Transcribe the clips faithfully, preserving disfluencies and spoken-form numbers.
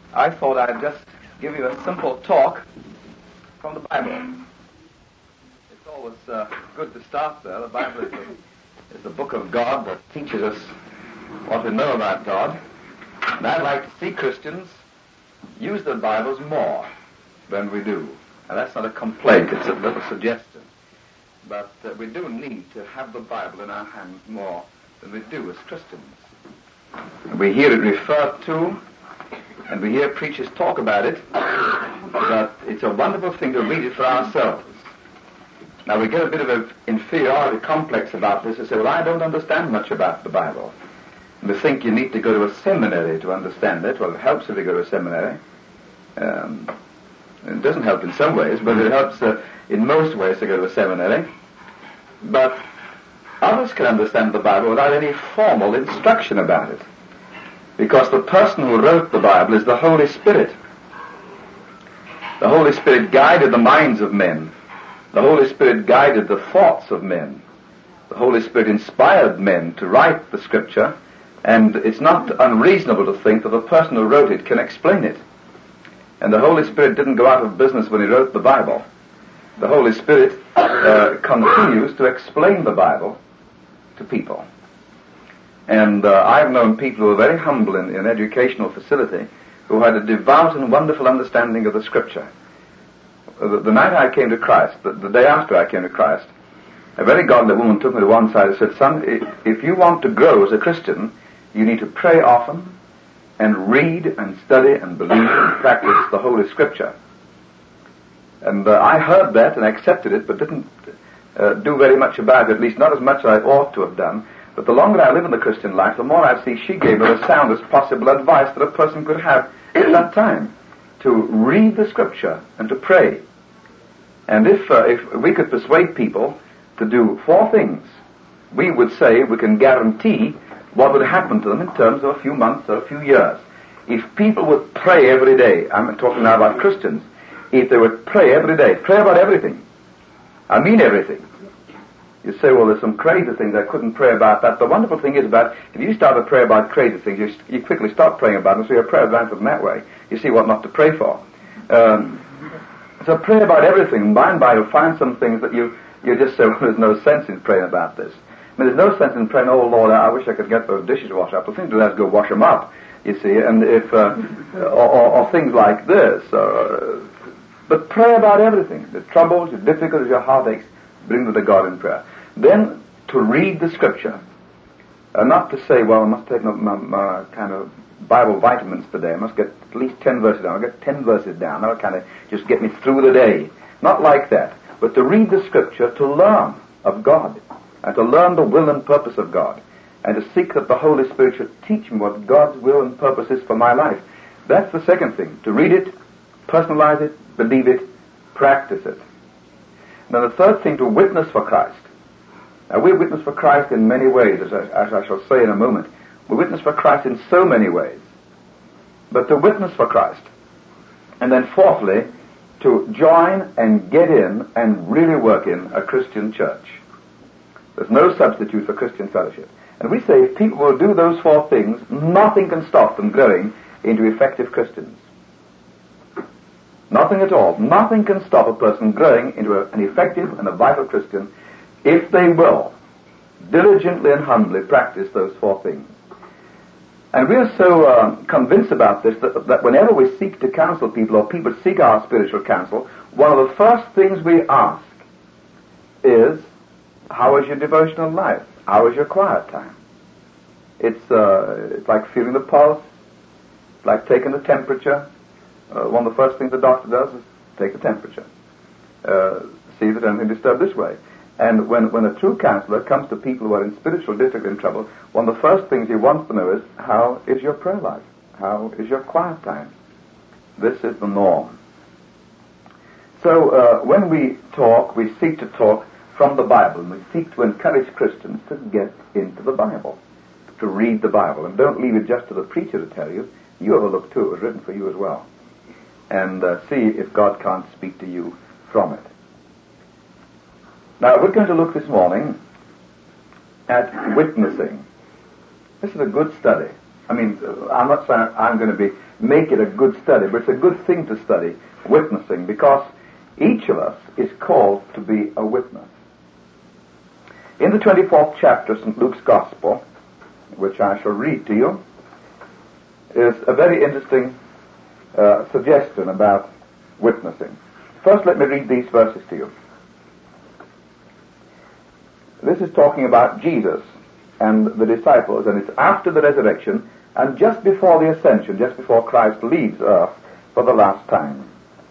I thought I'd just give you a simple talk from the Bible. It's always uh, good to start there. The Bible is the, is the book of God that teaches us what we know about God. And I'd like to see Christians use their Bibles more than we do. And that's not a complaint, it's a little suggestion. But uh, we do need to have the Bible in our hands more than we do as Christians. We hear it referred to, and we hear preachers talk about it, but it's a wonderful thing to read it for ourselves. Now we get a bit of an inferiority complex about this and say, well, I don't understand much about the Bible. And we think you need to go to a seminary to understand it. Well, it helps if you go to a seminary. Um, it doesn't help in some ways, but it helps uh, in most ways to go to a seminary. But others can understand the Bible without any formal instruction about it. Because the person who wrote the Bible is the Holy Spirit. The Holy Spirit guided the minds of men. The Holy Spirit guided the thoughts of men. The Holy Spirit inspired men to write the Scripture, and it's not unreasonable to think that the person who wrote it can explain it. And the Holy Spirit didn't go out of business when he wrote the Bible. The Holy Spirit uh, continues to explain the Bible to people. And uh, I've known people who are very humble in, in educational facility who had a devout and wonderful understanding of the Scripture. The, the night I came to Christ, the, the day after I came to Christ, a very godly woman took me to one side and said, son, if, if you want to grow as a Christian, you need to pray often and read and study and believe and practice the Holy Scripture. And uh, I heard that and accepted it, but didn't uh, do very much about it, at least not as much as I ought to have done. But the longer I live in the Christian life, the more I see she gave me the soundest possible advice that a person could have at that time, to read the Scripture and to pray. And if uh, if we could persuade people to do four things, we would say we can guarantee what would happen to them in terms of a few months or a few years. If people would pray every day, I'm talking now about Christians, if they would pray every day, pray about everything. I mean everything. You say, well, there's some crazy things I couldn't pray about that. The wonderful thing is about, if you start to pray about crazy things, you, you quickly stop praying about them, so your prayers answered in that way. You see what not to pray for. Um, so pray about everything, and by and by you'll find some things that you, you just say, well, there's no sense in praying about this. I mean, there's no sense in praying, oh, Lord, I wish I could get those dishes washed up. The thing to do is go wash them up, you see, and if, uh, or, or, or things like this. Uh, but pray about everything. The troubles, your difficulties, your heartaches, bring them to God in prayer. Then to read the Scripture. Uh, not to say, well, I must take my, my, my kind of Bible vitamins today. I must get at least ten verses down. I'll get ten verses down. That'll kind of just get me through the day. Not like that. But to read the Scripture to learn of God. And to learn the will and purpose of God. And to seek that the Holy Spirit should teach me what God's will and purpose is for my life. That's the second thing. To read it, personalize it, believe it, practice it. Now the third thing, to witness for Christ. Now we witness for Christ in many ways, as I, as I shall say in a moment. We witness for Christ in so many ways. But to witness for Christ. And then fourthly, to join and get in and really work in a Christian church. There's no substitute for Christian fellowship. And we say if people will do those four things, nothing can stop them growing into effective Christians. Nothing at all. Nothing can stop a person growing into a, an effective and a vital Christian if they will diligently and humbly practice those four things. And we are so uh, convinced about this that, that whenever we seek to counsel people or people seek our spiritual counsel, one of the first things we ask is, how is your devotional life? How is your quiet time? It's, uh, it's like feeling the pulse. It's like taking the temperature. Uh, one of the first things the doctor does is take the temperature. Uh, see if there's anything disturbed this way. And when, when a true counselor comes to people who are in spiritual difficulty and trouble, one of the first things he wants to know is, how is your prayer life? How is your quiet time? This is the norm. So uh, when we talk, we seek to talk from the Bible, and we seek to encourage Christians to get into the Bible, to read the Bible. And don't leave it just to the preacher to tell you. You have a look too. It was written for you as well. And uh, see if God can't speak to you from it. Now, we're going to look this morning at witnessing. This is a good study. I mean, I'm not saying I'm going to be make it a good study, but it's a good thing to study, witnessing, because each of us is called to be a witness. In the twenty-fourth chapter of Saint Luke's Gospel, which I shall read to you, is a very interesting uh, suggestion about witnessing. First, let me read these verses to you. This is talking about Jesus and the disciples, and it's after the resurrection and just before the ascension, just before Christ leaves earth for the last time.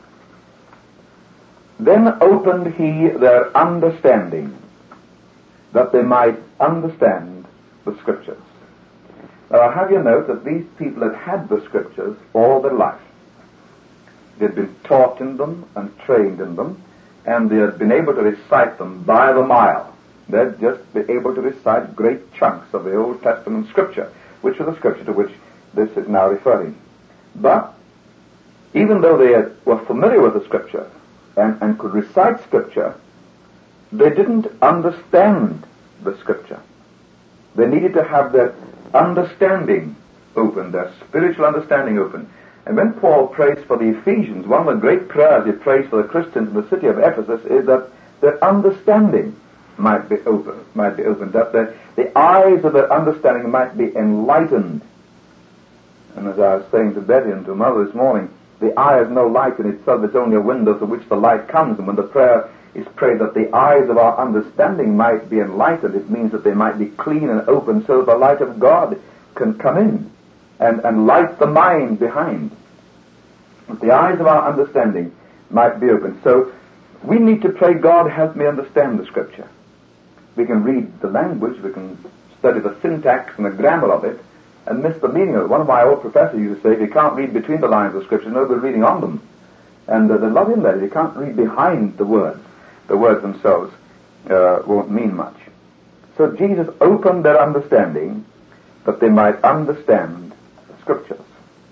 Then opened he their understanding, that they might understand the Scriptures. Now I'll have you note that these people had had the Scriptures all their life. They'd been taught in them and trained in them, and they had been able to recite them by the mile. They'd just been able to recite great chunks of the Old Testament Scripture, which was the Scripture to which this is now referring. But even though they had, were familiar with the Scripture and, and could recite Scripture, they didn't understand the Scripture. They needed to have their understanding open, their spiritual understanding open. And when Paul prays for the Ephesians, one of the great prayers he prays for the Christians in the city of Ephesus is that their understanding might be open, might be opened, that the, the eyes of their understanding might be enlightened. And as I was saying to Betty and to Mother this morning, the eye has no light in itself, it's only a window through which the light comes. And when the prayer is prayed that the eyes of our understanding might be enlightened, it means that they might be clean and open so the light of God can come in and, and light the mind behind. That the eyes of our understanding might be open. So we need to pray, God, help me understand the Scripture. We can read the language, we can study the syntax and the grammar of it, and miss the meaning of it. One of my old professors used to say, if you can't read between the lines of Scripture, nobody's reading on them. And uh, they love him there. You can't read behind the words. The words themselves uh, won't mean much. So Jesus opened their understanding that they might understand the Scriptures.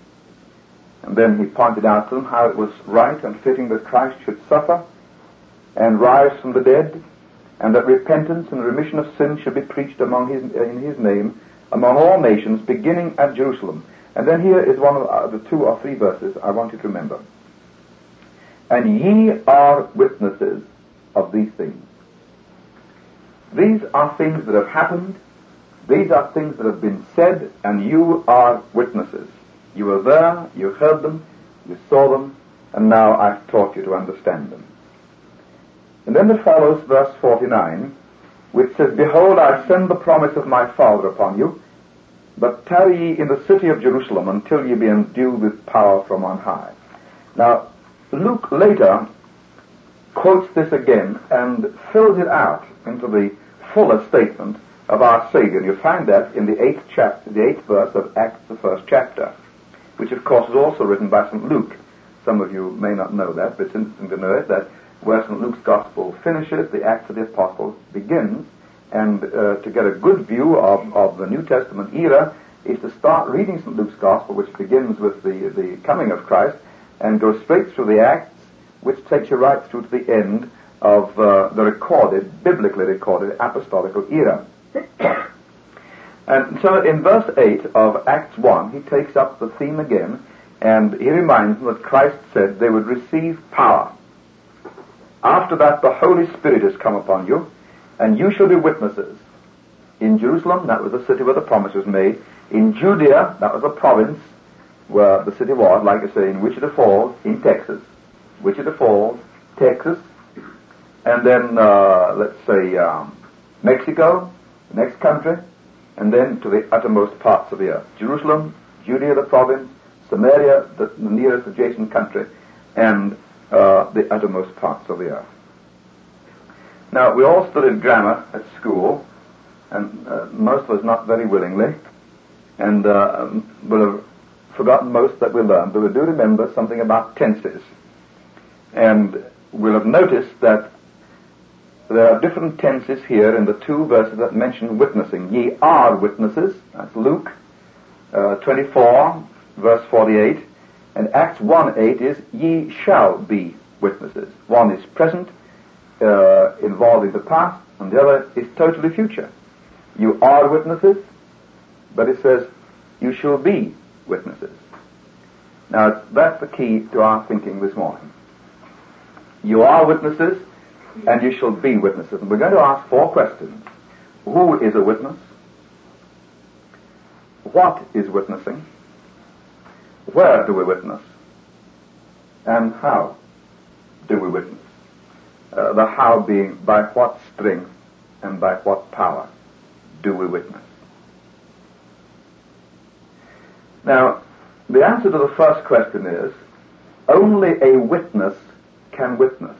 And then he pointed out to them how it was right and fitting that Christ should suffer and rise from the dead, and that repentance and remission of sins should be preached among his, in his name among all nations, beginning at Jerusalem. And then here is one of uh, the two or three verses I want you to remember. And ye are witnesses of these things. These are things that have happened. These are things that have been said, and you are witnesses. You were there, you heard them, you saw them, and now I've taught you to understand them. And then there follows verse forty-nine, which says, Behold, I send the promise of my Father upon you, but tarry ye in the city of Jerusalem until ye be endued with power from on high. Now, Luke later quotes this again and fills it out into the fuller statement of our Savior. And you find that in the eighth chapter, the eighth verse of Acts, the first chapter, which of course is also written by Saint Luke. Some of you may not know that, but it's interesting to know it, that where Saint Luke's Gospel finishes, the Acts of the Apostles begins, and uh, to get a good view of, of the New Testament era is to start reading Saint Luke's Gospel, which begins with the, the coming of Christ, and go straight through the Acts, which takes you right through to the end of uh, the recorded, biblically recorded, apostolical era. And so in verse eight of Acts one, he takes up the theme again, and he reminds them that Christ said they would receive power. After that, the Holy Spirit has come upon you, and you shall be witnesses. In Jerusalem, that was the city where the promise was made. In Judea, that was the province where the city was, like I say, in Wichita Falls, in Texas. Wichita Falls, Texas, and then, uh, let's say, um, Mexico, the next country, and then to the uttermost parts of the earth. Jerusalem, Judea, the province, Samaria, the, the nearest adjacent country, and uh, the uttermost parts of the earth. Now, we all studied grammar at school, and uh, most of us not very willingly, and uh, will have forgotten most that we learned, but we do remember something about tenses. And we'll have noticed that there are different tenses here in the two verses that mention witnessing. Ye are witnesses, that's Luke uh, twenty-four, verse forty-eight, and Acts one eight is ye shall be witnesses. One is present, uh, involving the past, and the other is totally future. You are witnesses, but it says you shall be witnesses. Now, that's the key to our thinking this morning. You are witnesses, and you shall be witnesses. And we're going to ask four questions. Who is a witness? What is witnessing? Where do we witness? And how do we witness? Uh, the how being by what strength and by what power do we witness? Now, the answer to the first question is, only a witness can witness.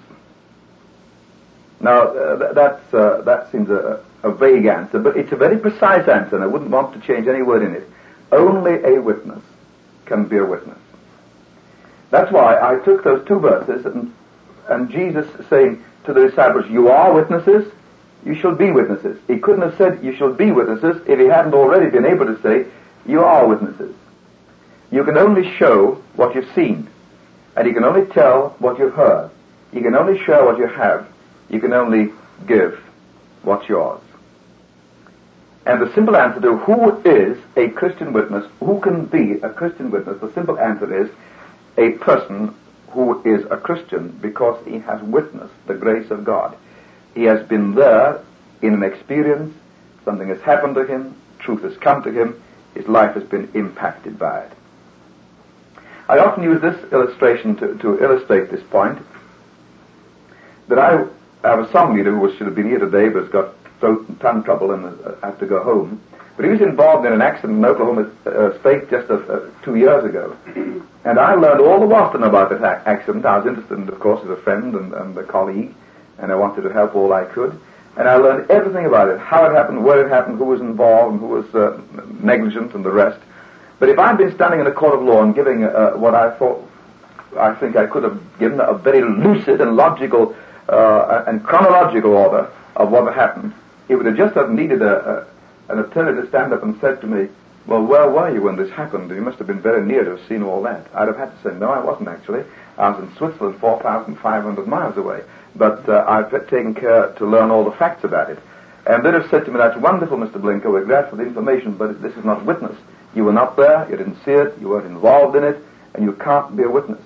Now, uh, that's, uh, that seems a, a vague answer, but it's a very precise answer, and I wouldn't want to change any word in it. Only a witness can be a witness. That's why I took those two verses, and, and Jesus saying to the disciples, you are witnesses, you shall be witnesses. He couldn't have said, you shall be witnesses, if he hadn't already been able to say, you are witnesses. You can only show what you've seen, and you can only tell what you've heard. You can only share what you have. You can only give what's yours. And the simple answer to who is a Christian witness, who can be a Christian witness, the simple answer is a person who is a Christian because he has witnessed the grace of God. He has been there in an experience, something has happened to him, truth has come to him, his life has been impacted by it. I often use this illustration to, to illustrate this point, that I have a song leader who was, should have been here today but has got throat and tongue trouble and uh, had to go home. But he was involved in an accident in Oklahoma uh, State just uh, uh, two years ago. And I learned all there was to know about this a- accident. I was interested in, of course, as a friend and, and a colleague, and I wanted to help all I could. And I learned everything about it, how it happened, where it happened, who was involved, and who was uh, negligent, and the rest. But if I'd been standing in a court of law and giving uh, what I thought, I think I could have given a very lucid and logical uh, and chronological order of what had happened, it would have just have needed a, a, an attorney to stand up and said to me, well, where were you when this happened? You must have been very near to have seen all that. I'd have had to say, no, I wasn't actually. I was in Switzerland, four thousand five hundred miles away. But uh, I've taken care to learn all the facts about it. And they'd have said to me, that's wonderful, Mister Blinker, we're glad for the information, but this is not witness. You were not there, you didn't see it, you weren't involved in it, and you can't be a witness.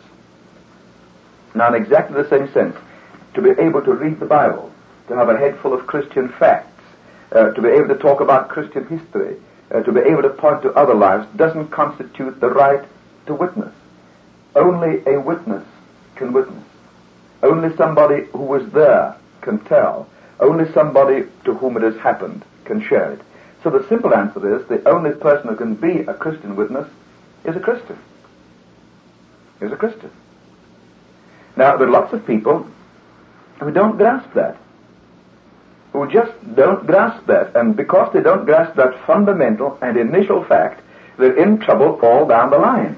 Now, in exactly the same sense, to be able to read the Bible, to have a head full of Christian facts, uh, to be able to talk about Christian history, uh, to be able to point to other lives, doesn't constitute the right to witness. Only a witness can witness. Only somebody who was there can tell. Only somebody to whom it has happened can share it. So the simple answer is, the only person who can be a Christian witness is a Christian. Is a Christian. Now, there are lots of people who don't grasp that. Who just don't grasp that. And because they don't grasp that fundamental and initial fact, they're in trouble all down the line.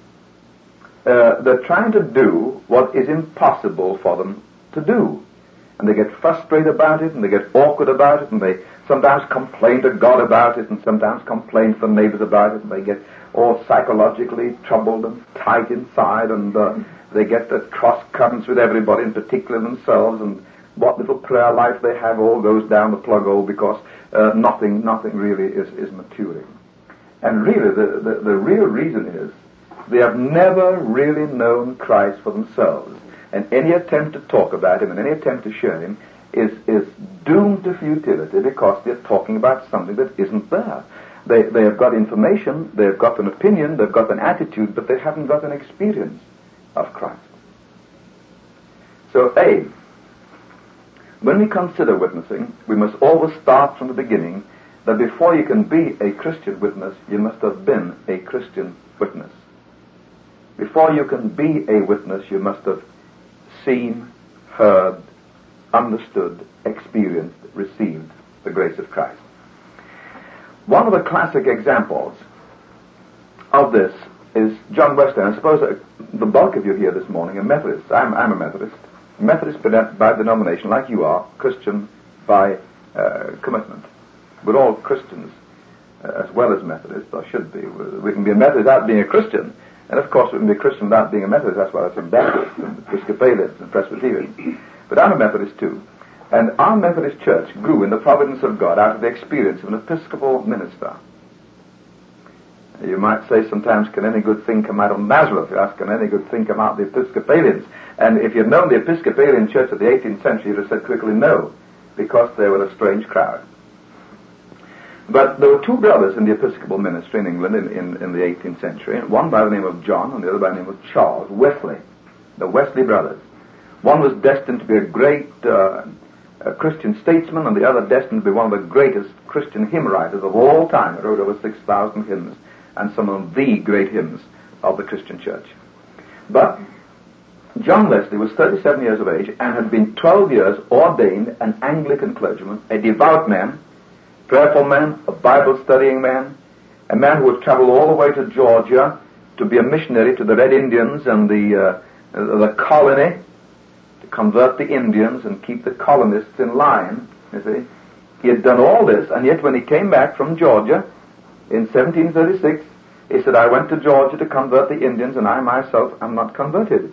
Uh, they're trying to do what is impossible for them to do. And they get frustrated about it, and they get awkward about it, and they sometimes complain to God about it, and sometimes complain to the neighbors about it, and they get all psychologically troubled and tight inside, and uh, they get the cross currents with everybody, in particular themselves, and what little prayer life they have all goes down the plug hole because uh, nothing, nothing really is, is maturing. And really, the, the, the real reason is they have never really known Christ for themselves. And any attempt to talk about him and any attempt to share him is, is doomed to futility because they're talking about something that isn't there. They, they have got information, they've got an opinion, they've got an attitude, but they haven't got an experience of Christ. So, A, when we consider witnessing, we must always start from the beginning that before you can be a Christian witness, you must have been a Christian witness. Before you can be a witness, you must have seen, heard, understood, experienced, received the grace of Christ. One of the classic examples of this is John Wesley. I suppose uh, the bulk of you here this morning are Methodists. I'm, I'm a Methodist. Methodist by denomination, like you are, Christian by uh, commitment. We're all Christians uh, as well as Methodists, or should be. We can be a Methodist without being a Christian. And of course, we can be a Christian without being a Methodist. That's why I'm Baptist and Episcopalians and Presbyterian. But I'm a Methodist too. And our Methodist church grew in the providence of God out of the experience of an Episcopal minister. You might say sometimes, can any good thing come out of Nazareth? You ask, can any good thing come out of the Episcopalians? And if you'd known the Episcopalian church of the eighteenth century, you'd have said quickly no, because they were a strange crowd. But there were two brothers in the Episcopal ministry in England in, in, in the eighteenth century, one by the name of John and the other by the name of Charles Wesley, the Wesley brothers. One was destined to be a great uh, a Christian statesman, and the other destined to be one of the greatest Christian hymn writers of all time. He wrote over six thousand hymns, and some of the great hymns of the Christian church. But John Wesley was thirty-seven years of age and had been twelve years ordained an Anglican clergyman, a devout man, prayerful man, a Bible-studying man, a man who would travel all the way to Georgia to be a missionary to the Red Indians and the, uh, the colony, to convert the Indians and keep the colonists in line, you see. He had done all this, and yet when he came back from Georgia in seventeen thirty-six, he said, I went to Georgia to convert the Indians, and I myself am not converted.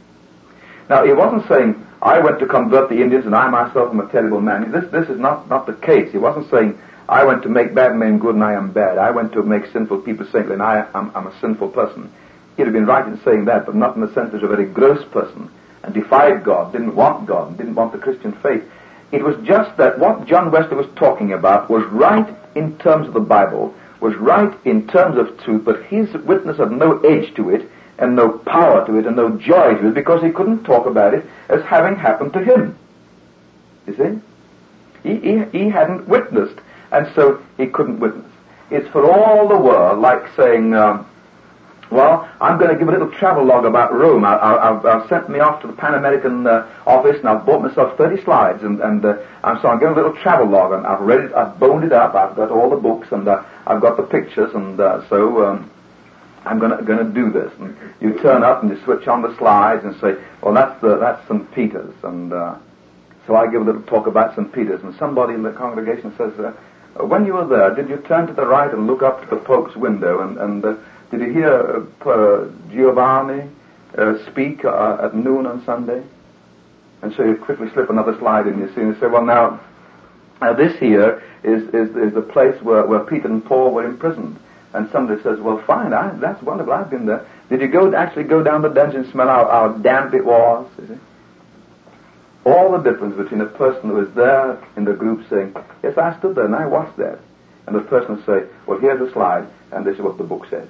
Now, he wasn't saying, I went to convert the Indians, and I myself am a terrible man. This this is not, not the case. He wasn't saying, I went to make bad men good, and I am bad. I went to make sinful people saintly, and I am I'm a sinful person. He'd have been right in saying that, but not in the sense that he was a very gross person, and defied God, didn't want God, and didn't want the Christian faith. It was just that what John Wesley was talking about was right in terms of the Bible, was right in terms of truth, but his witness had no edge to it, and no power to it, and no joy to it, because he couldn't talk about it as having happened to him. You see? He, he, he hadn't witnessed, and so he couldn't witness. It's for all the world like saying, um, well, I'm going to give a little travel log about Rome. I, I, I've, I've sent me off to the Pan American uh, office, and I've bought myself thirty slides, and, and uh, I'm, so I'm giving a little travel log, and I've read it, I've boned it up, I've got all the books, and uh, I've got the pictures, and uh, so um, I'm going to going to do this. And you turn up and you switch on the slides and say, well, that's the, that's Saint Peter's, and uh, so I give a little talk about Saint Peter's, and somebody in the congregation says, uh, when you were there, did you turn to the right and look up to the Pope's window, and, and uh, did you hear uh, Giovanni uh, speak uh, at noon on Sunday? And so you quickly slip another slide in, you see, and you say, well, now, uh, this here is, is, is the place where, where Peter and Paul were imprisoned. And somebody says, well, fine, I, that's wonderful, I've been there. Did you go actually go down the dungeon and smell how, how damp it was? You see? All the difference between a person who is there in the group saying, yes, I stood there and I watched that, and the person who say, well, here's a slide, and this is what the book says.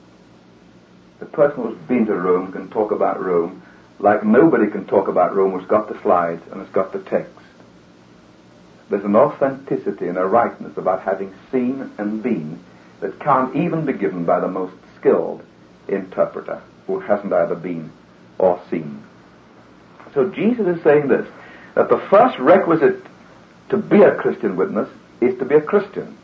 The person who's been to Rome can talk about Rome like nobody can talk about Rome who's got the slides and has got the text. There's an authenticity and a rightness about having seen and been that can't even be given by the most skilled interpreter who hasn't either been or seen. So Jesus is saying this, that the first requisite to be a Christian witness is to be a Christian.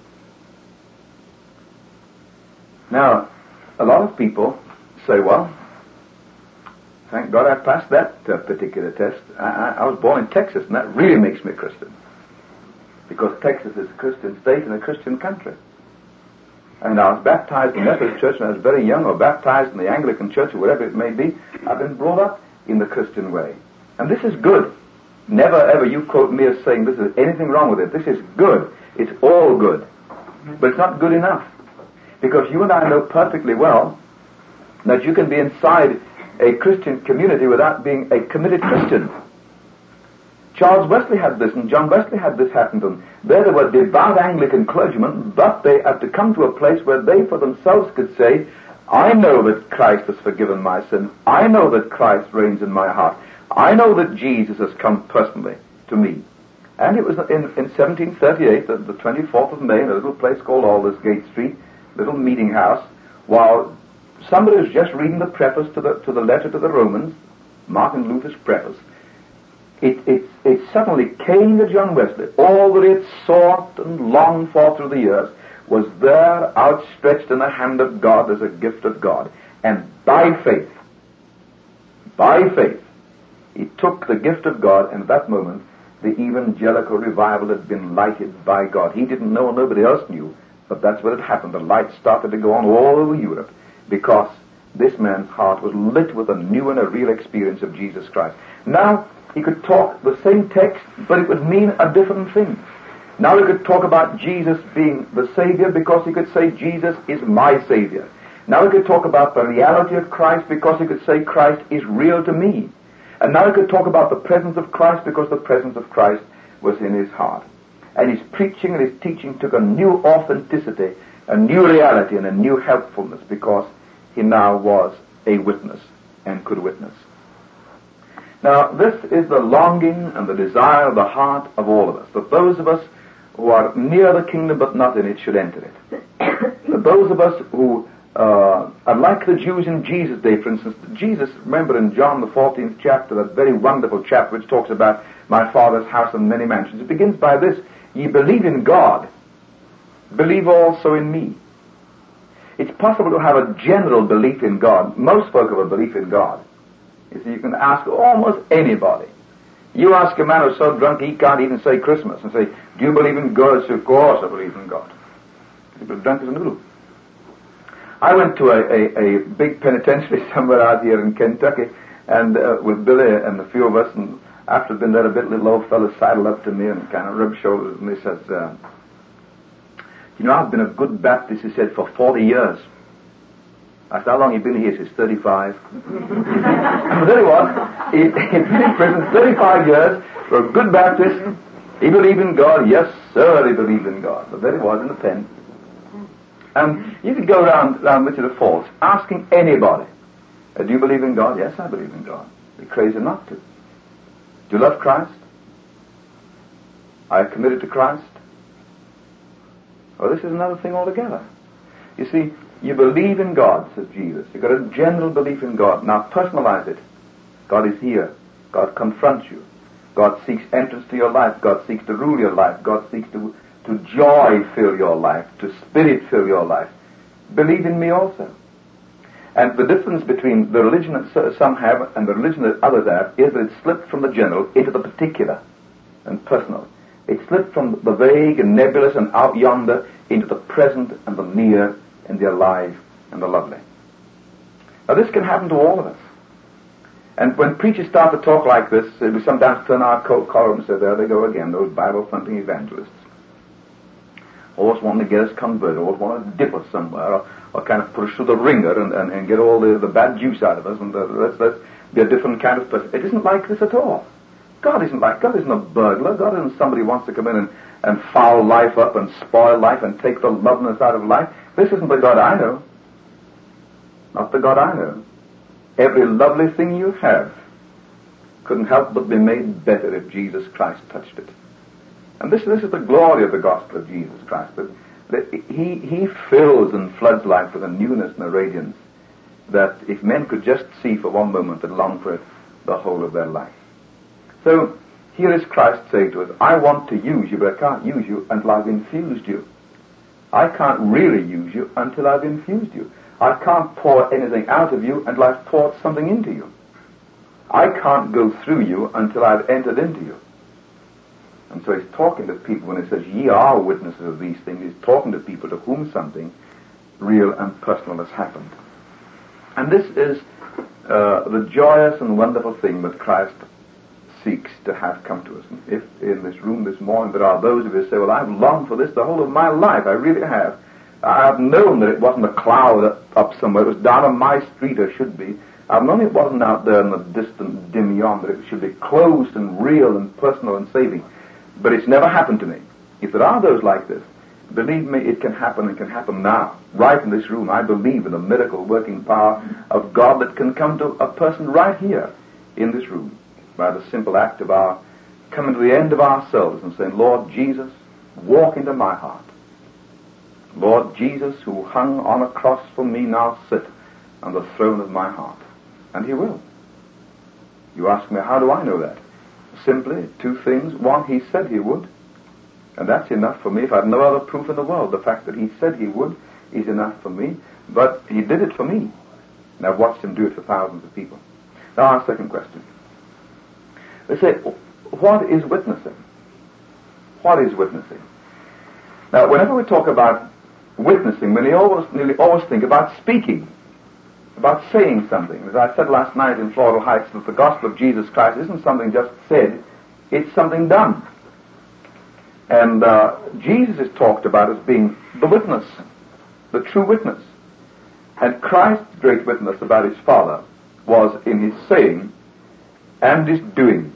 Now, a lot of people say, well, thank God I passed that uh, particular test. I, I, I was born in Texas, and that really makes me a Christian. Because Texas is a Christian state and a Christian country. And I was baptized in the Methodist Church when I was very young, or baptized in the Anglican Church, or whatever it may be. I've been brought up in the Christian way. And this is good. Never ever you quote me as saying this is anything wrong with it. This is good. It's all good. But it's not good enough. Because you and I know perfectly well that you can be inside a Christian community without being a committed Christian. Charles Wesley had this, and John Wesley had this happen to them. There they were devout Anglican clergymen, but they had to come to a place where they for themselves could say, I know that Christ has forgiven my sin. I know that Christ reigns in my heart. I know that Jesus has come personally to me. And it was in, in seventeen thirty-eight, the, the twenty-fourth of May, in a little place called Aldersgate Street, little meeting house, while somebody was just reading the preface to the to the letter to the Romans, Martin Luther's preface. It, it, it suddenly came to John Wesley. All that he had sought and longed for through the years was there outstretched in the hand of God as a gift of God. And by faith, by faith, he took the gift of God, and at that moment, the evangelical revival had been lighted by God. He didn't know, nobody else knew, but that's what had happened. The light started to go on all over Europe because this man's heart was lit with a new and a real experience of Jesus Christ. Now, he could talk the same text, but it would mean a different thing. Now he could talk about Jesus being the Savior because he could say Jesus is my Savior. Now he could talk about the reality of Christ because he could say Christ is real to me. And now he could talk about the presence of Christ because the presence of Christ was in his heart. And his preaching and his teaching took a new authenticity, a new reality, and a new helpfulness because he now was a witness and could witness. Now, this is the longing and the desire of the heart of all of us, that those of us who are near the kingdom but not in it should enter it. That those of us who uh, are like the Jews in Jesus' day, for instance, Jesus, remember in John the fourteenth chapter, that very wonderful chapter which talks about my Father's house and many mansions. It begins by this: ye believe in God, believe also in me. It's possible to have a general belief in God. Most folk have a belief in God. You see, you can ask almost anybody. You ask a man who's so drunk he can't even say Christmas and say, do you believe in God? Say, of course I believe in God. He's drunk as a noodle. I went to a, a, a big penitentiary somewhere out here in Kentucky, and uh, with Billy and a few of us, and after I'd been there a bit, little old fellow sidled up to me and kind of rubbed shoulders, and he says, uh, you know, I've been a good Baptist, he said, for forty years. I said, how long have you been here? He says, thirty-five. But there he was. He, he'd been in prison thirty-five years for a good Baptist. He believed in God. Yes, sir, he believed in God. But there he was in the pen. And you could go around, around Wichita Falls asking anybody, do you believe in God? Yes, I believe in God. You're crazy not to. Do you love Christ? Are you committed to Christ? Well, this is another thing altogether. You see, you believe in God, says Jesus. You've got a general belief in God. Now personalize it. God is here. God confronts you. God seeks entrance to your life. God seeks to rule your life. God seeks to, to joy fill your life, to spirit fill your life. Believe in me also. And the difference between the religion that some have and the religion that others have is that it's slipped from the general into the particular and personal. It slipped from the vague and nebulous and out yonder into the present and the near and the alive and the lovely. Now this can happen to all of us. And when preachers start to talk like this, we sometimes turn our coat collar and say, there they go again, those Bible-thumping evangelists. Always wanting to get us converted, always want to dip us somewhere, or, or kind of put us through the ringer and, and, and get all the, the bad juice out of us, and uh, let's, let's be a different kind of person. It isn't like this at all. God isn't like, God isn't a burglar. God isn't somebody who wants to come in and, and foul life up and spoil life and take the loveliness out of life. This isn't the God I know. Not the God I know. Every lovely thing you have couldn't help but be made better if Jesus Christ touched it. And this, this is the glory of the gospel of Jesus Christ. That, that he, he fills and floods life with a newness and a radiance that if men could just see for one moment and long for it the whole of their life. So here is Christ saying to us, I want to use you, but I can't use you until I've infused you. I can't really use you until I've infused you. I can't pour anything out of you until I've poured something into you. I can't go through you until I've entered into you. And so he's talking to people when he says, ye are witnesses of these things. He's talking to people to whom something real and personal has happened. And this is uh, the joyous and wonderful thing that Christ seeks to have come to us. And if in this room this morning there are those of you who say, well, I've longed for this the whole of my life. I really have. I've known that it wasn't a cloud up somewhere. It was down on my street, or should be. I've known it wasn't out there in the distant dim yonder. It should be close and real and personal and saving. But it's never happened to me. If there are those like this, believe me, it can happen and can happen now. Right in this room, I believe in the miracle working power of God that can come to a person right here in this room by the simple act of our coming to the end of ourselves and saying, Lord Jesus, walk into my heart. Lord Jesus, who hung on a cross for me, now sit on the throne of my heart. And he will. You ask me, how do I know that? Simply, two things. One, he said he would. And that's enough for me. If I have no other proof in the world, the fact that he said he would is enough for me. But he did it for me. And I've watched him do it for thousands of people. Now, our second question. They say, what is witnessing? What is witnessing? Now, whenever we talk about witnessing, we always, nearly always think about speaking, about saying something. As I said last night in Floral Heights, that the gospel of Jesus Christ isn't something just said, it's something done. And uh, Jesus is talked about as being the witness, the true witness. And Christ's great witness about his Father was in his saying and his doing.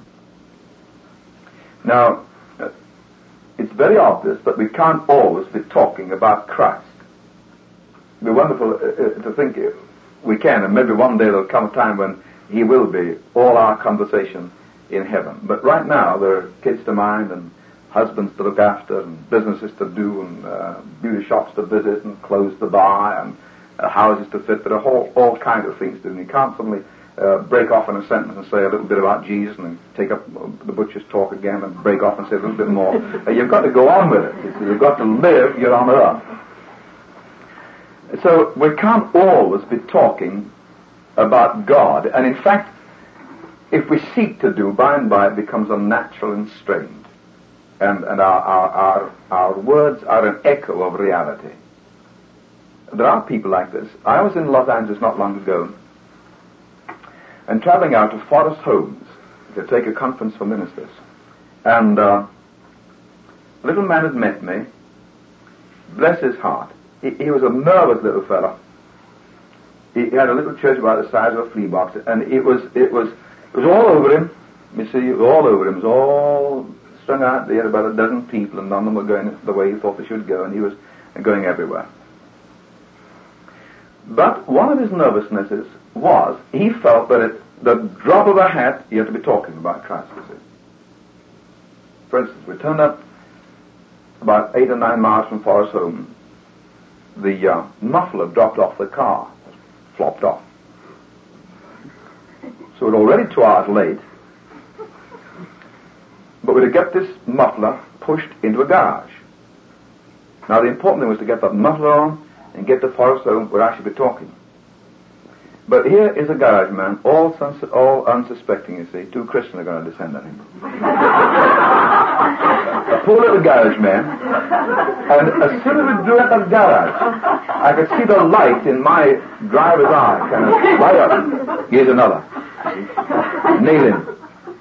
Now, uh, it's very obvious that we can't always be talking about Christ. It'd be wonderful uh, to think we can, and maybe one day there'll come a time when he will be all our conversation in heaven. But right now there are kids to mind and husbands to look after and businesses to do and uh, beauty shops to visit and clothes to buy and uh, houses to fit. There are all, all kinds of things to do. And you can't suddenly uh, break off in a sentence and say a little bit about Jesus and then take up the butcher's talk again and break off and say a little bit more. Uh, you've got to go on with it. You see, you've got to live. You're on earth. So we can't always be talking about God. And in fact, if we seek to do, by and by it becomes unnatural and strained. And, and our, our, our, our words are an echo of reality. There are people like this. I was in Los Angeles not long ago and traveling out to Forest Homes to take a conference for ministers. And uh, a little man had met me. Bless his heart. He, he was a nervous little fellow. He had a little church about the size of a flea box, and it was it was it was all over him. You see, it was all over him. It was all strung out there, about a dozen people, and none of them were going the way he thought they should go, and he was going everywhere. But one of his nervousnesses was he felt that at the drop of a hat he had to be talking about Christ. You see. For instance, we turned up about eight or nine miles from Forest Home. The uh, muffler dropped off the car, flopped off. So we're already two hours late, but we're to get this muffler pushed into a garage. Now the important thing was to get that muffler on and get to Forest Home where I should be talking. But here is a garage man, all, sons- all unsuspecting, you see. Two Christians are going to descend on him. A poor little garage man. And as soon as we drew at the garage, I could see the light in my driver's eye kind of light up. Here's another. Nail him.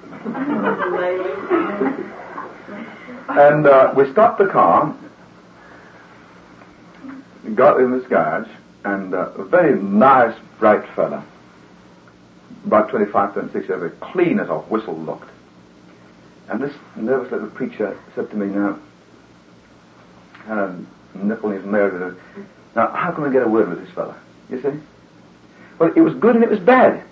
And uh, we stopped the car, got in this garage, and uh, a very nice, bright fella, about twenty-five, twenty-six years old, clean as a whistle looked. And this nervous little preacher said to me, now, had a nipple in his nose, now, how can we get a word with this fella? You see? Well, it was good and it was bad.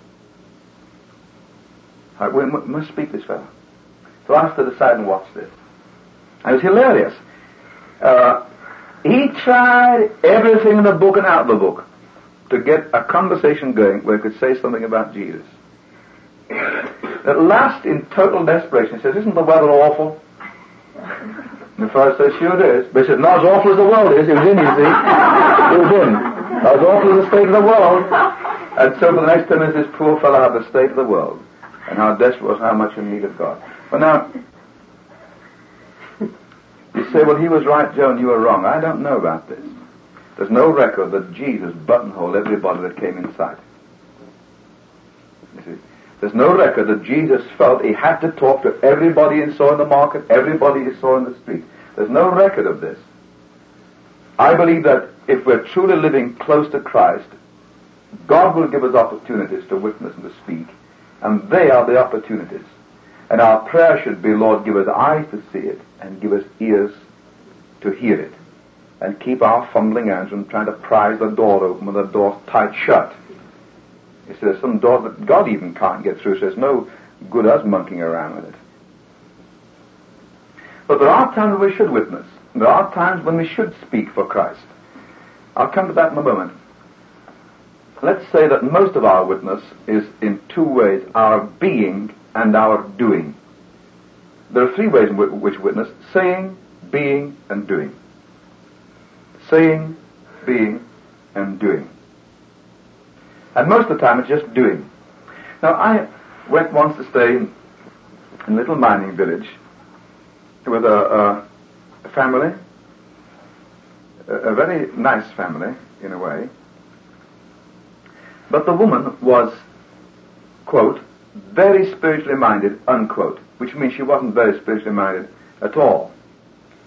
All right, we must speak to this fella. So I stood aside and watched this. It was hilarious. Uh, he tried everything in the book and out of the book to get a conversation going where he could say something about Jesus. At last, in total desperation, he says, isn't the weather awful? And the fellow says, sure it is. But he said, not as awful as the world is. It was in, you see. It was in. Not as awful as the state of the world. And so for the next ten minutes, this poor fellow had the state of the world and how desperate was, how much in need of God. But now, you say, well, he was right, Joe, and you were wrong. I don't know about this. There's no record that Jesus buttonholed everybody that came in sight. You see, there's no record that Jesus felt he had to talk to everybody he saw in the market, everybody he saw in the street. There's no record of this. I believe that if we're truly living close to Christ, God will give us opportunities to witness and to speak, and they are the opportunities. And our prayer should be, Lord, give us eyes to see it and give us ears to hear it. And keep our fumbling hands from trying to prise the door open when the door's tight shut. You see, there's some doors that God even can't get through, so there's no good us monkeying around with it. But there are times when we should witness. There are times when we should speak for Christ. I'll come to that in a moment. Let's say that most of our witness is in two ways, our being and our doing. There are three ways in which witness: saying, being, and doing. Saying, being, and doing. And most of the time it's just doing. Now, I went once to stay in a little mining village with a, a, a family, a, a very nice family in a way. But the woman was, quote, very spiritually minded, unquote, which means she wasn't very spiritually minded at all.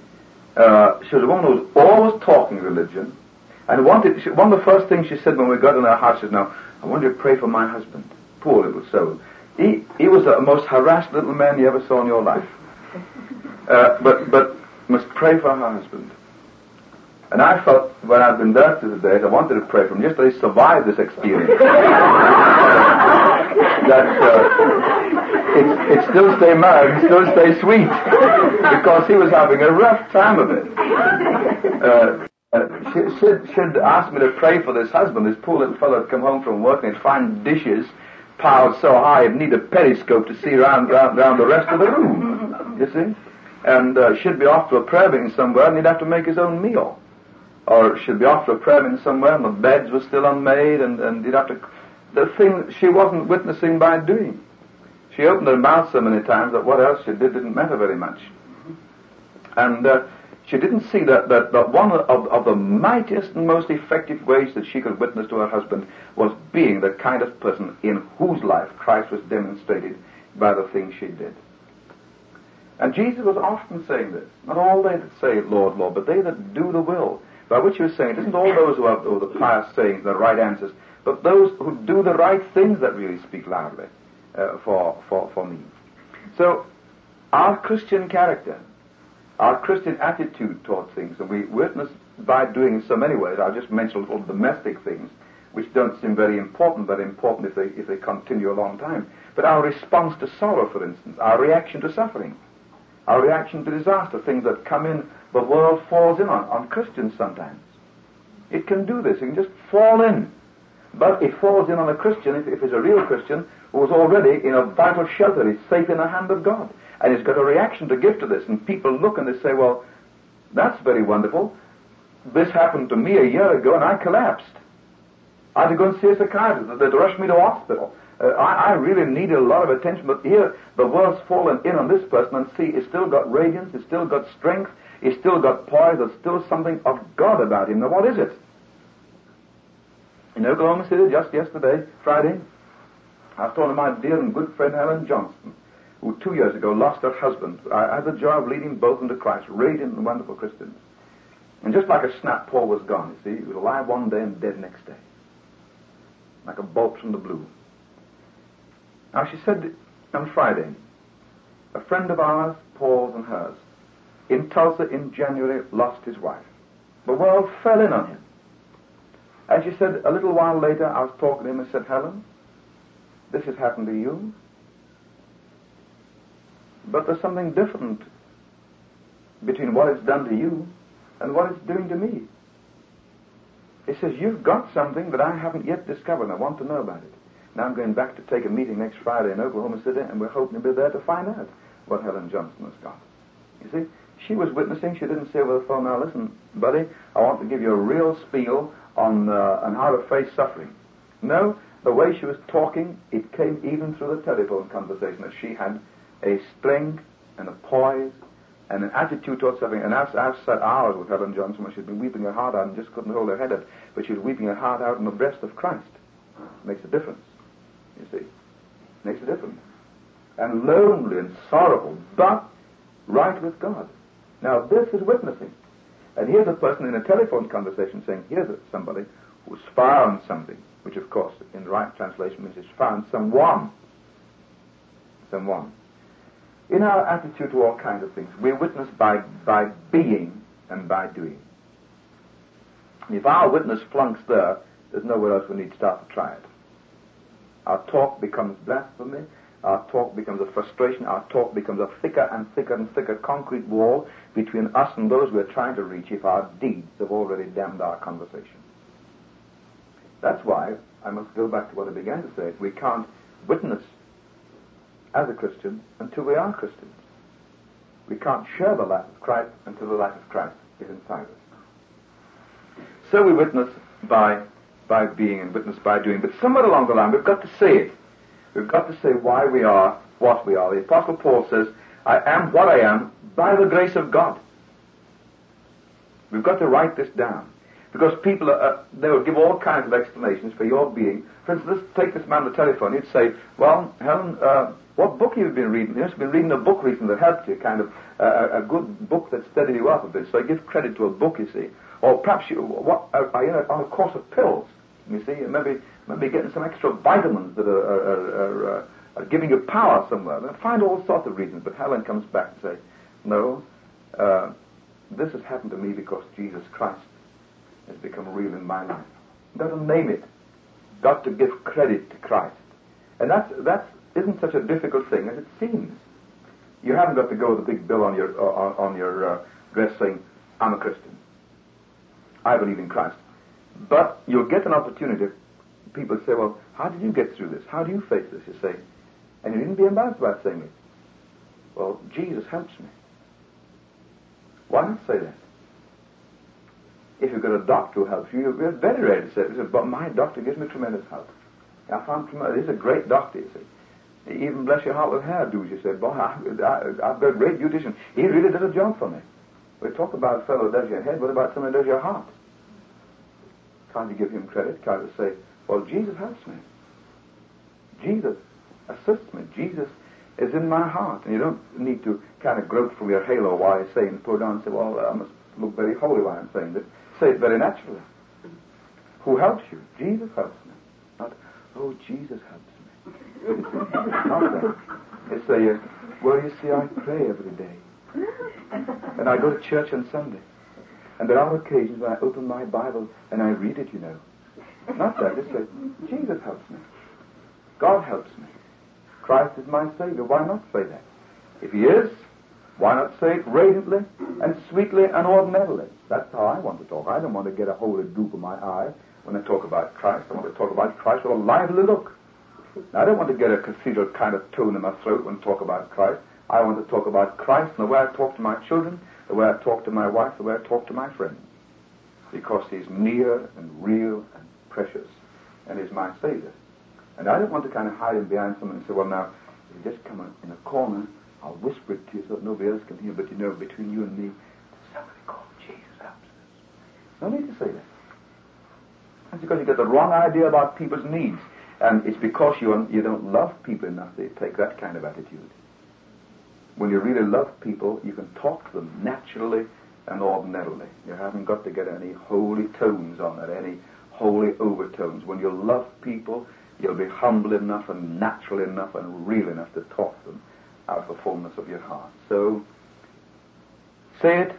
Uh, she was a woman who was always talking religion, and wanted. She, one of the first things she said when we got in her house is, "Now, I want you to pray for my husband." Poor little soul. He he was the most harassed little man you ever saw in your life. Uh, but but must pray for her husband. And I felt when I'd been there to the days, I wanted to pray for him just that he survived this experience. that uh, it, it still stay married and still stay sweet, because he was having a rough time of it. Uh, uh, she, she'd, she'd asked me to pray for this husband. This poor little fellow had come home from work and he'd find dishes piled so high he'd need a periscope to see round, round, round the rest of the room. You see? And uh, she'd be off to a prayer meeting somewhere and he'd have to make his own meal. Or she'd be off to a prayer meeting somewhere and the beds were still unmade and, and he'd have to... The thing she wasn't witnessing by doing. She opened her mouth so many times that what else she did didn't matter very much. And uh, she didn't see that, that, that one of, of the mightiest and most effective ways that she could witness to her husband was being the kind of person in whose life Christ was demonstrated by the things she did. And Jesus was often saying this. Not all they that say, Lord, Lord, but they that do the will. By which he was saying, it isn't all those who have who the pious sayings, the right answers, but those who do the right things that really speak loudly uh, for, for, for me. So, our Christian character, our Christian attitude towards things, and we witness by doing in so many ways. I'll just mention little domestic things, which don't seem very important, but important if they, if they continue a long time. But our response to sorrow, for instance, our reaction to suffering, our reaction to disaster, things that come in, the world falls in on, on Christians sometimes. It can do this, it can just fall in. But it falls in on a Christian, if, if it's a real Christian, who is already in a vital shelter, he's safe in the hand of God. And he's got a reaction to give to this, and people look and they say, well, that's very wonderful. This happened to me a year ago and I collapsed. I had to go and see a psychiatrist. They'd rush me to hospital. Uh, I, I really needed a lot of attention, but here the world's fallen in on this person, and see, he's still got radiance, he's still got strength, he's still got poise, there's still something of God about him. Now what is it? In Oklahoma City, just yesterday, Friday, I was talking to my dear and good friend Helen Johnston, who two years ago lost her husband. I had the joy of leading both into Christ, radiant and wonderful Christians. And just like a snap, Paul was gone, you see. He was alive one day and dead next day. Like a bolt from the blue. Now she said on Friday, a friend of ours, Paul's and hers, in Tulsa in January lost his wife. The world fell in on him. And she said, a little while later, I was talking to him and said, Helen, this has happened to you. But there's something different between what it's done to you and what it's doing to me. He says, you've got something that I haven't yet discovered, and I want to know about it. Now I'm going back to take a meeting next Friday in Oklahoma City, and we're hoping to be there to find out what Helen Johnston has got. You see, she was witnessing. She didn't say over the phone, now listen, buddy, I want to give you a real spiel on, uh, on how to face suffering. No, the way she was talking, it came even through the telephone conversation, that she had a strength and a poise and an attitude towards suffering. And I've, I've sat hours with Helen Johnson when she'd been weeping her heart out and just couldn't hold her head up, but she was weeping her heart out in the breast of Christ. Makes a difference, you see. Makes a difference. And lonely and sorrowful, but right with God. Now this is witnessing. And here's a person in a telephone conversation saying, here's somebody who's found something, which of course in the right translation means he's found someone. Someone. In our attitude to all kinds of things, we witness by, by being and by doing. And if our witness flunks there, there's nowhere else we need to start to try it. Our talk becomes blasphemy, our talk becomes a frustration, our talk becomes a thicker and thicker and thicker concrete wall between us and those we're trying to reach if our deeds have already damned our conversation. That's why I must go back to what I began to say. We can't witness as a Christian until we are Christians. We can't share the life of Christ until the life of Christ is inside us. So we witness by by being and witness by doing. But somewhere along the line, we've got to say it. We've got to say why we are what we are. The Apostle Paul says, I am what I am by the grace of God. We've got to write this down. Because people, are, uh, they will give all kinds of explanations for your being. For instance, let's take this man on the telephone. He'd say, well, Helen, uh, What book you've been reading? You've been reading a book recently that helped you, kind of uh, a good book that steadied you up a bit. So I give credit to a book, you see. Or perhaps you, what, are you on a course of pills, you see, and maybe maybe getting some extra vitamins that are, are, are, are, are giving you power somewhere. And find all sorts of reasons. But Helen comes back and says, no, uh, this has happened to me because Jesus Christ has become real in my life. Got to name it. Got to give credit to Christ. And that's, that's isn't such a difficult thing as it seems. You haven't got to go with a big bill on your, on, on your uh, dress saying, I'm a Christian. I believe in Christ. But you'll get an opportunity. People say, well, how did you get through this? How do you face this? You say, and you needn't be embarrassed about saying it. Well, Jesus helps me. Why not say that? If you've got a doctor who helps you, you're very ready to say it. But my doctor gives me tremendous help. I found tremendous. He's a great doctor, you see. He even bless your heart with hairdos. You say, boy, I, I, I've got a great beautician. He really does a job for me. We talk about a fellow who does your head. What about someone who does your heart? Can't you give him credit? Can't you say, well, Jesus helps me. Jesus assists me. Jesus is in my heart. And you don't need to kind of gloat from your halo while you're saying, pull down and say, well, I must look very holy while I'm saying this. Say it very naturally. Who helps you? Jesus helps me. Not, oh, Jesus helps me. Not that. It's a, uh, well, you see, I pray every day. And I go to church on Sunday. And there are occasions when I open my Bible and I read it, you know. Not that. Just say, Jesus helps me. God helps me. Christ is my Savior. Why not say that? If He is, why not say it radiantly and sweetly and ordinarily? That's how I want to talk. I don't want to get a holy droop in my eye when I talk about Christ. I want to talk about Christ with a lively look. Now, I don't want to get a cathedral kind of tone in my throat when I talk about Christ. I want to talk about Christ in the way I talk to my children, the way I talk to my wife, the way I talk to my friends. Because He's near and real and precious and is my Savior. And I don't want to kind of hide Him behind someone and say, well, now, if you just come in a corner, I'll whisper it to you so that nobody else can hear, but you know, between you and me, somebody called Jesus helps us. No need to say that. That's because you get the wrong idea about people's needs. And it's because you, you don't love people enough that you take that kind of attitude. When you really love people, you can talk to them naturally and ordinarily. You haven't got to get any holy tones on it, any holy overtones. When you love people, you'll be humble enough and natural enough and real enough to talk to them out of the fullness of your heart. So, say it,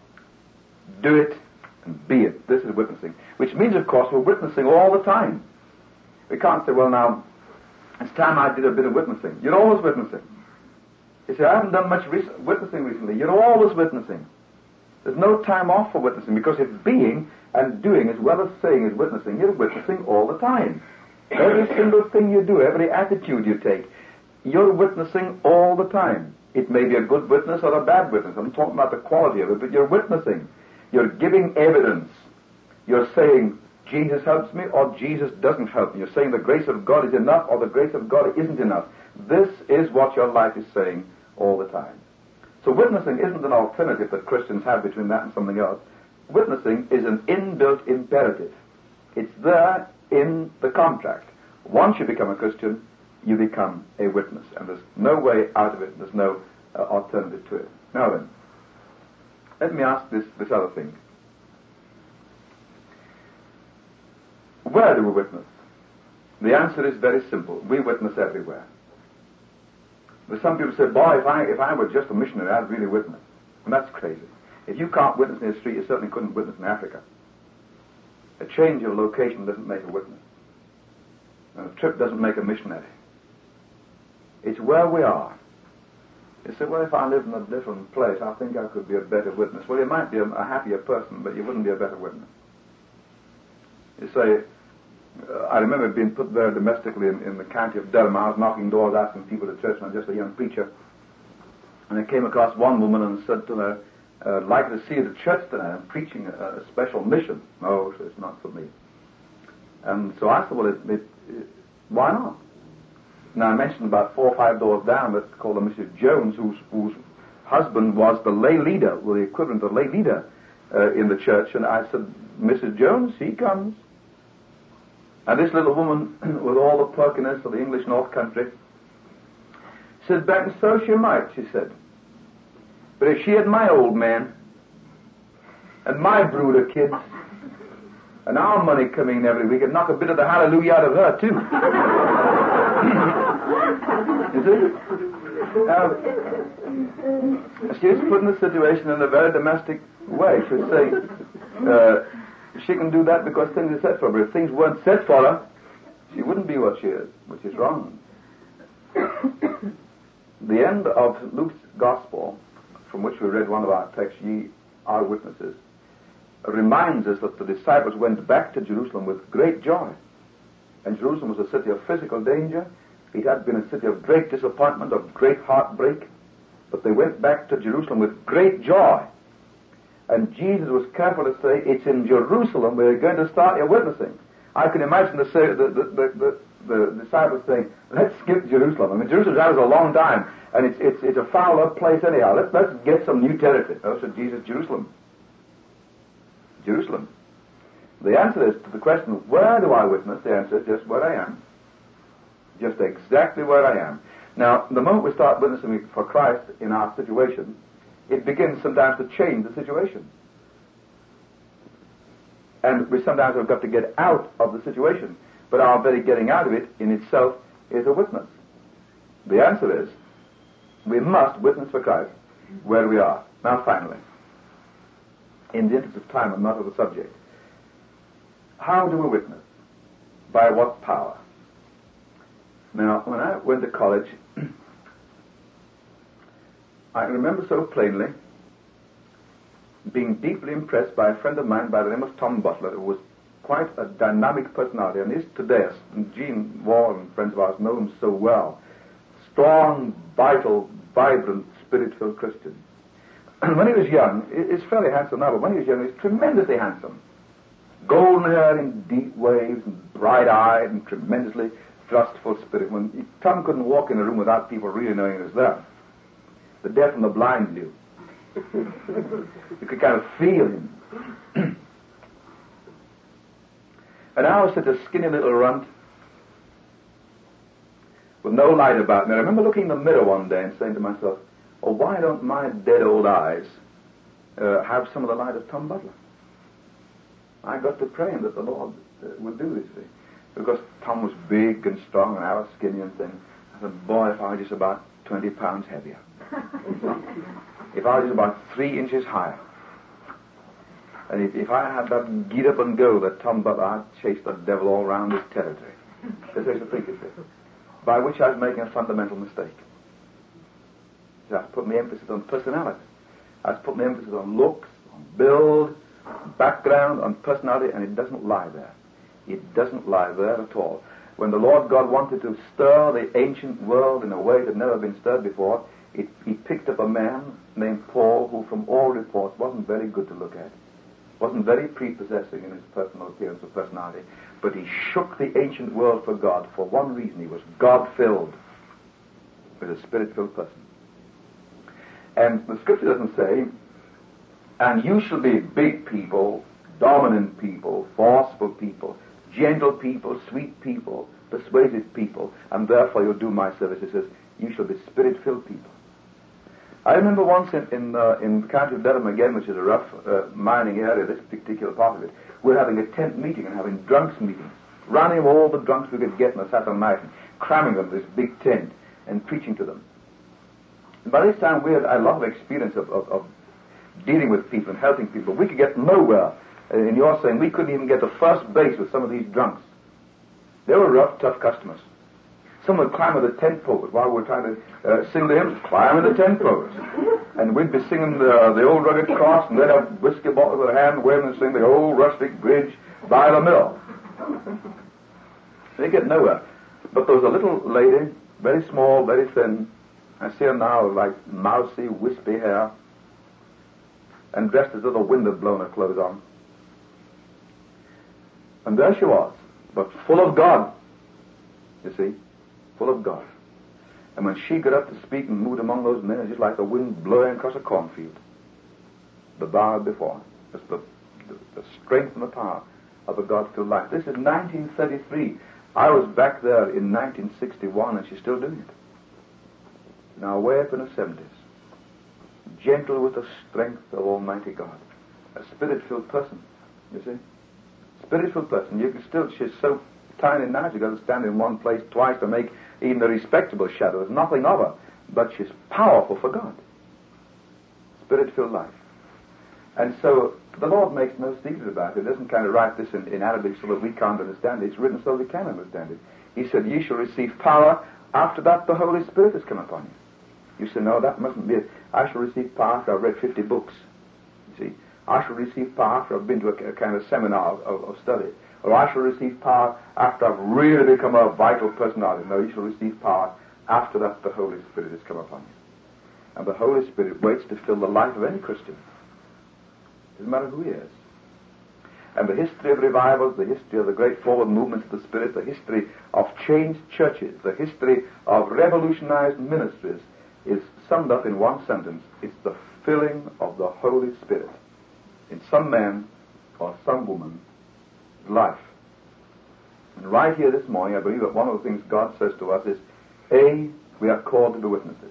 do it, and be it. This is witnessing. Which means, of course, we're witnessing all the time. We can't say, well, now, it's time I did a bit of witnessing. You're always witnessing. You say, I haven't done much rec- witnessing recently. You're always witnessing. There's no time off for witnessing, because if being and doing as well as saying is witnessing, you're witnessing all the time. Every single thing you do, every attitude you take, you're witnessing all the time. It may be a good witness or a bad witness. I'm talking about the quality of it, but you're witnessing. You're giving evidence. You're saying, Jesus helps me or Jesus doesn't help me. You're saying the grace of God is enough or the grace of God isn't enough. This is what your life is saying all the time. So witnessing isn't an alternative that Christians have between that and something else. Witnessing is an inbuilt imperative. It's there in the contract. Once you become a Christian, you become a witness. And there's no way out of it. There's no uh, alternative to it. Now then, let me ask this, this other thing. Where do we witness? The answer is very simple. We witness everywhere. But some people say, boy, if I, if I were just a missionary, I'd really witness. And that's crazy. If you can't witness in the street, you certainly couldn't witness in Africa. A change of location doesn't make a witness. And a trip doesn't make a missionary. It's where we are. You say, well, if I lived in a different place, I think I could be a better witness. Well, you might be a, a happier person, but you wouldn't be a better witness. You say, uh, I remember being put there domestically in, in the county of Durham. I was knocking doors, asking people to church, and I was just a young preacher. And I came across one woman and said to her, uh, I'd like to see you at church tonight. I'm preaching a, a special mission. No, it's not for me. And so I said, well, it, it, it, why not? Now, I mentioned about four or five doors down, that's called a Missus Jones, whose, whose husband was the lay leader, or the equivalent of lay leader uh, in the church. And I said, Missus Jones, he comes. And this little woman, with all the perkiness of the English North Country, Sit back and so she might, she said. But if she had my old man and my brood of kids and our money coming in every week, it'd knock a bit of the hallelujah out of her, too. You see? Now, she was put in the situation in a very domestic way. She would say, uh, she can do that because things are set for her. But if things weren't set for her, she wouldn't be what she is, which is wrong. The end of Luke's Gospel, from which we read one of our texts, ye are witnesses, reminds us that the disciples went back to Jerusalem with great joy. And Jerusalem was a city of physical danger. It had been a city of great disappointment, of great heartbreak. But they went back to Jerusalem with great joy. And Jesus was careful to say, it's in Jerusalem where you're going to start your witnessing. I can imagine the, the, the, the, the disciples saying, let's skip Jerusalem. I mean, Jerusalem's out a long time, and it's, it's, it's a foul up place anyhow. Let's, let's get some new territory. Oh, said Jesus, Jerusalem. Jerusalem. The answer is to the question, where do I witness? The answer is just where I am. Just exactly where I am. Now, the moment we start witnessing for Christ in our situation, it begins sometimes to change the situation. And we sometimes have got to get out of the situation. But our very getting out of it in itself is a witness. The answer is, we must witness for Christ where we are. Now, finally, in the interest of time and not of the subject, how do we witness? By what power? Now, when I went to college, I remember so plainly being deeply impressed by a friend of mine by the name of Tom Butler, who was quite a dynamic personality, and is today. And Gene Wall and friends of ours know him so well. Strong, vital, vibrant, spirit-filled Christian. And when he was young, he's fairly handsome now, but when he was young, he was tremendously handsome. Golden hair in deep waves, and bright-eyed, and tremendously thrustful spirit. When Tom couldn't walk in a room without people really knowing he was there. The deaf and the blind knew. You could kind of feel him. And I was such a skinny little runt with no light about me. I remember looking in the mirror one day and saying to myself, oh, why don't my dead old eyes uh, have some of the light of Tom Butler? I got to praying that the Lord uh, would do this thing. Because Tom was big and strong and I was skinny and thin. I said, boy, if I were just about twenty pounds heavier. If I was just about three inches higher. And if, if I had that get up and go that Tom Butler, I'd chase the devil all round his territory. That's what I think of it. By which I was making a fundamental mistake. So I was putting the emphasis on personality. I was putting the emphasis on looks, on build, on background, on personality, and it doesn't lie there. It doesn't lie there at all. When the Lord God wanted to stir the ancient world in a way that had never been stirred before, it, he picked up a man named Paul who, from all reports, wasn't very good to look at. Wasn't very prepossessing in his personal appearance or personality. But he shook the ancient world for God for one reason. He was God-filled. He was a spirit-filled person. And the scripture doesn't say, and you shall be big people, dominant people, forceful people, gentle people, sweet people, persuasive people, and therefore you'll do my service. It says, you shall be spirit-filled people. I remember once in in, uh, in the county of Durham again, which is a rough uh, mining area, this particular part of it, we're having a tent meeting and having drunks meetings, running all the drunks we could get on a Saturday night and cramming them in this big tent and preaching to them. And by this time we had a lot of experience of, of, of dealing with people and helping people. We could get nowhere. In your saying, we couldn't even get to first base with some of these drunks. They were rough, tough customers. Some would climb with the tent poles while we were trying to uh, sing the hymns, climb with the tent poles. And we'd be singing the, the old rugged cross, and they'd have whiskey bottles in their hand, waving and sing the old rustic bridge by the mill. They get nowhere. But there was a little lady, very small, very thin. I see her now with like mousy, wispy hair, and dressed as though the wind had blown her clothes on. And there she was, but full of God, you see, full of God. And when she got up to speak and moved among those men, it was just like the wind blowing across a cornfield. The bar before, just the, the, the strength and the power of a God-filled life. This is nineteen thirty-three. I was back there in nineteen sixty-one, and she's still doing it. now way up in her seventies, gentle with the strength of Almighty God, a spirit-filled person, you see. Spirit-filled person. You can still, she's so tiny now, she's got to stand in one place twice to make even a respectable shadow. There's nothing of her, but she's powerful for God. Spirit-filled life. And so the Lord makes no secret about it. He doesn't kind of write this in, in Arabic so that we can't understand it. It's written so that we can understand it. He said, "Ye shall receive power. After that, the Holy Spirit has come upon you." You say, "No, that mustn't be it. I shall receive power after I've read fifty books." You see, I shall receive power after I've been to a, a kind of seminar of, of study. Or I shall receive power after I've really become a vital personality. No, you shall receive power after that the Holy Spirit has come upon you. And the Holy Spirit waits to fill the life of any Christian. Doesn't matter who he is. And the history of revivals, the history of the great forward movements of the Spirit, the history of changed churches, the history of revolutionized ministries is summed up in one sentence. It's the filling of the Holy Spirit in some man or some woman's life. And right here this morning, I believe that one of the things God says to us is, A, we are called to be witnesses.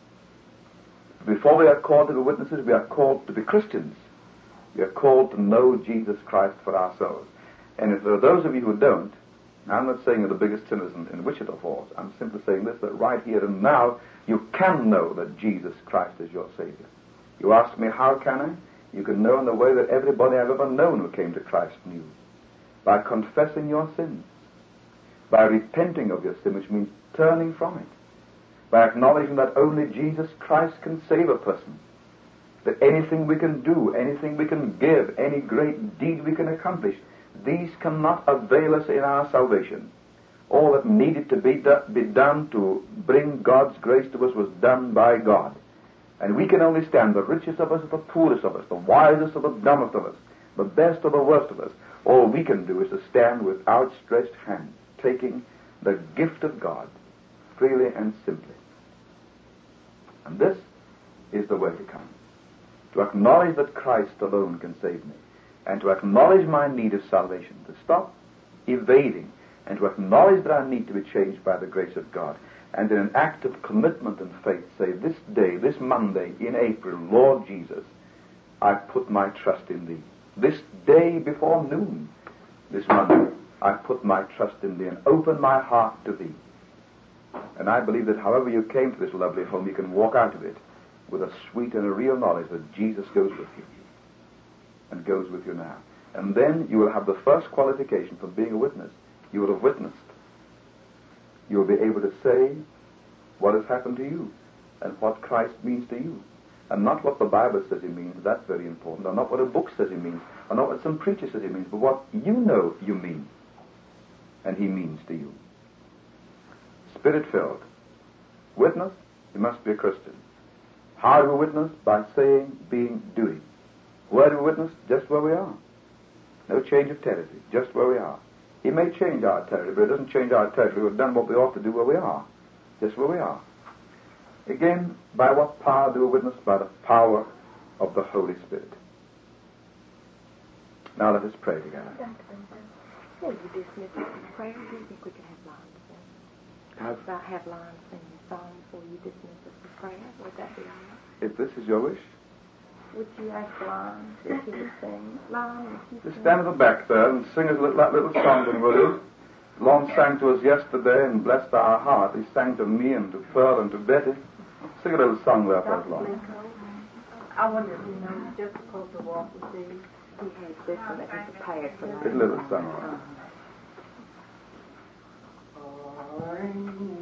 Before we are called to be witnesses, we are called to be Christians. We are called to know Jesus Christ for ourselves. And if there are those of you who don't, I'm not saying you're the biggest sinners in, in Wichita Falls. I'm simply saying this, that right here and now, you can know that Jesus Christ is your Savior. You ask me, how can I? You can know in the way that everybody I've ever known who came to Christ knew. By confessing your sins. By repenting of your sin, which means turning from it. By acknowledging that only Jesus Christ can save a person. That anything we can do, anything we can give, any great deed we can accomplish, these cannot avail us in our salvation. All that needed to be, do, be done to bring God's grace to us was done by God. And we can only stand, the richest of us, the poorest of us, the wisest of the dumbest of us, the best of the worst of us. All we can do is to stand with outstretched hands, taking the gift of God freely and simply. And this is the way to come. To acknowledge that Christ alone can save me, and to acknowledge my need of salvation, to stop evading, and to acknowledge that I need to be changed by the grace of God, and in an act of commitment and faith say, this day, this Monday in April, Lord Jesus, I put my trust in Thee. This day before noon, this Monday, I put my trust in Thee and open my heart to Thee. And I believe that however you came to this lovely home, you can walk out of it with a sweet and a real knowledge that Jesus goes with you and goes with you now. And then you will have the first qualification for being a witness. You will have witnessed. You will be able to say what has happened to you and what Christ means to you. And not what the Bible says He means, that's very important, or not what a book says He means, or not what some preacher says He means, but what you know you mean and He means to you. Spirit-filled. Witness, you must be a Christian. How do we witness? By saying, being, doing. Where do we witness? Just where we are. No change of territory, just where we are. He may change our territory, but it doesn't change our territory. We've done what we ought to do where we are. Just where we are. Again, by what power do we witness? By the power of the Holy Spirit. Now let us pray together. Will you dismiss us in prayer? Do you think we can have lines sing? Have, I'll have lines sing a song before you dismiss us in prayer. Would that be all right? if this is your wish, Would you ask Lon if he would sing? Lon, would you just sing? stand at the back there and sing us a little, that little song, then, will you? Lon sang to us yesterday and blessed our heart. He sang to me and to Pearl and to Betty. Sing a little song there for us, Lon. I wonder if you know it's difficult to walk with these. He has this one that he prepared for It's me. a little song, Lon. I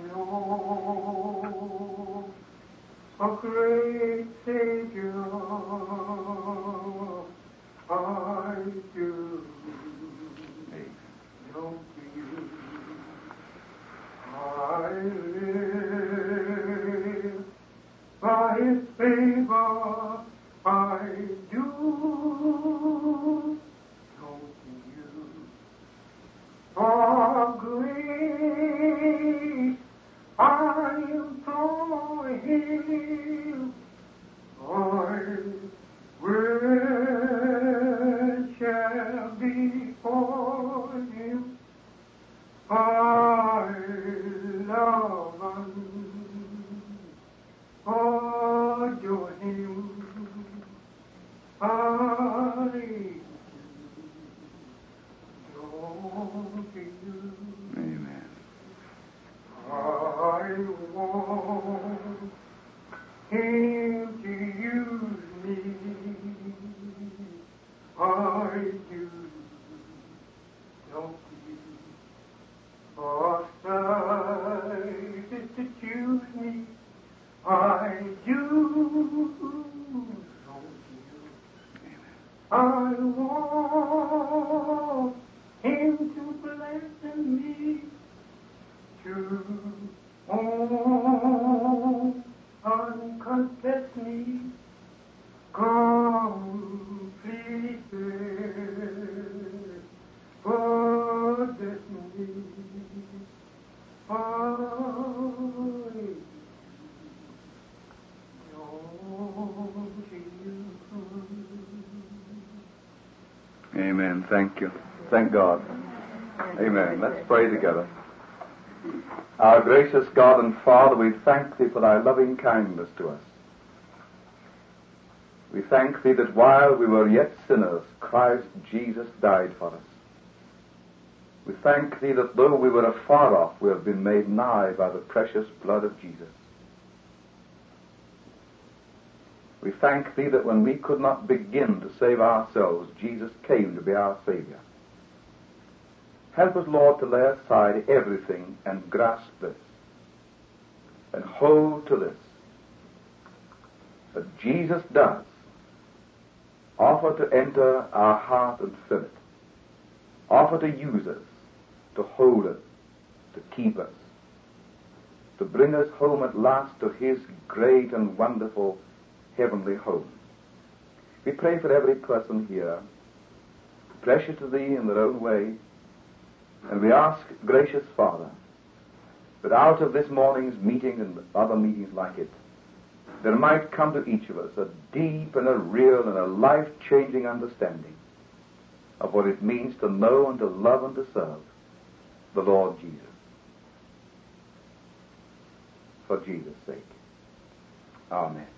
know a great Savior, I do know you. I live by His favor, I do know you. For grace I implore Him, I will shall before Him. I love Him Amen. Thank you. Thank God. Amen. Let's pray together. Our gracious God and Father, we thank Thee for Thy loving kindness to us. We thank Thee that while we were yet sinners, Christ Jesus died for us. We thank Thee that though we were afar off, we have been made nigh by the precious blood of Jesus. We thank Thee that when we could not begin to save ourselves, Jesus came to be our Savior. Help us, Lord, to lay aside everything and grasp this, and hold to this, that Jesus does offer to enter our heart and fill it, offer to use us, to hold us, to keep us, to bring us home at last to His great and wonderful heavenly home. We pray for every person here, precious to Thee in their own way, and we ask, gracious Father, that out of this morning's meeting and other meetings like it, there might come to each of us a deep and a real and a life-changing understanding of what it means to know and to love and to serve the Lord Jesus. For Jesus' sake. Amen.